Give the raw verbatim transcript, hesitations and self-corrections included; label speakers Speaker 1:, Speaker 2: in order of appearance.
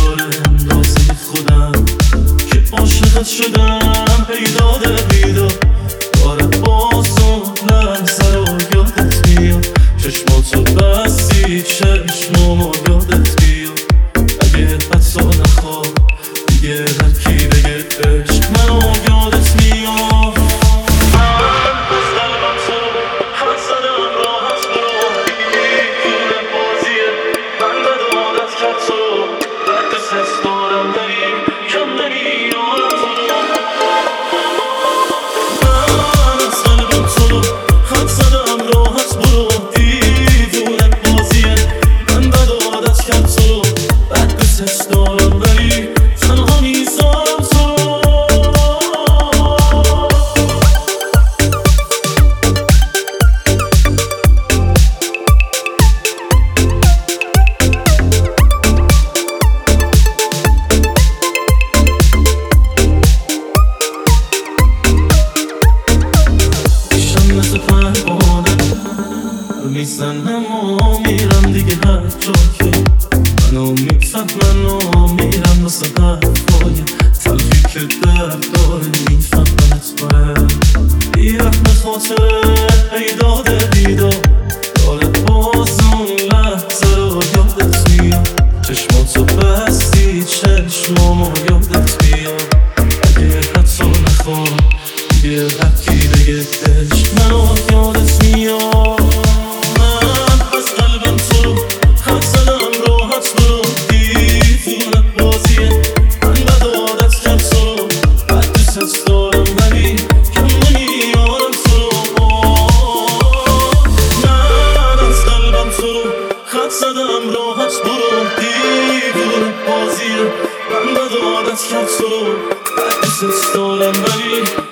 Speaker 1: داره اندازه خودم که عاشقت شدم. پیداده بیدار داره باز اون لحظه رو یادت میاد. چشماتو بستی چشمامو یادت بیاد. اگه حتی نخواه دیگه هرکی بگه عشق منو یادت میاد. من از قلبم تو رو خط زدم راحت برو. دیوونه بازیه من بد عادت کرد تو رو. بد دوست دارم ولی کم نمیارم تو رو. من از قلبم تو رو خط زدم راحت برو. دیوونه بازیه من بد عادت کرد تو رو. بد دوست دارم ولی تنها میذارم تو رو. میشم مثل پروانه میزنم و میرم دیگه هر جا که منو میفهمن و میرم واسه حرفای تلخی که درد داره. میفهمنت باید بیرحم خاطره پیداده بیدار داره باز اون لحظه رو یادت میاد. چشماتو بستی چشمامو یادت میاد. اگه حتی نخواه دیگه هرکی بگه عشق منو یادت میاد. من از قلبم تو رو خط زدم راحت برو. دیوونه بازیه من بد عادت کرد تو رو. بد دوست دارم ولی کم نمیارم تو رو. من از قلبم تو رو خط زدم راحت برو. دیوونه بازیه من بد عادت کرد تو رو. بد دوست دارم ولی